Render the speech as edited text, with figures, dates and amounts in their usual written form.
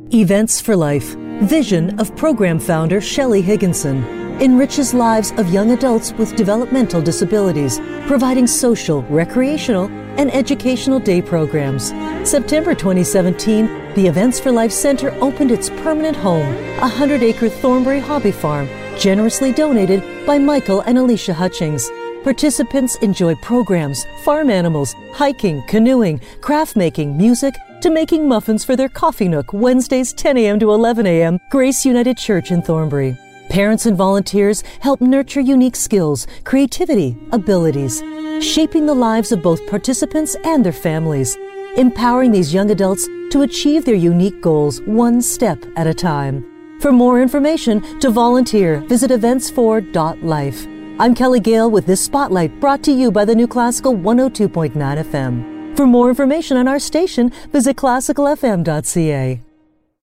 Events for Life, vision of program founder Shelley Higginson, enriches lives of young adults with developmental disabilities, providing social, recreational, and educational day programs. September 2017, the Events for Life Center opened its permanent home, a 100-acre Thornbury hobby farm, generously donated by Michael and Alicia Hutchings. Participants enjoy programs, farm animals, hiking, canoeing, craft making, music, to making muffins for their coffee nook Wednesdays 10 a.m. to 11 a.m. Grace United Church in Thornbury. Parents and volunteers help nurture unique skills, creativity, abilities, shaping the lives of both participants and their families, empowering these young adults to achieve their unique goals one step at a time. For more information, to volunteer, visit eventsfor.life. I'm Kelly Gale with this Spotlight brought to you by the New Classical 102.9 FM. For more information on our station, visit classicalfm.ca.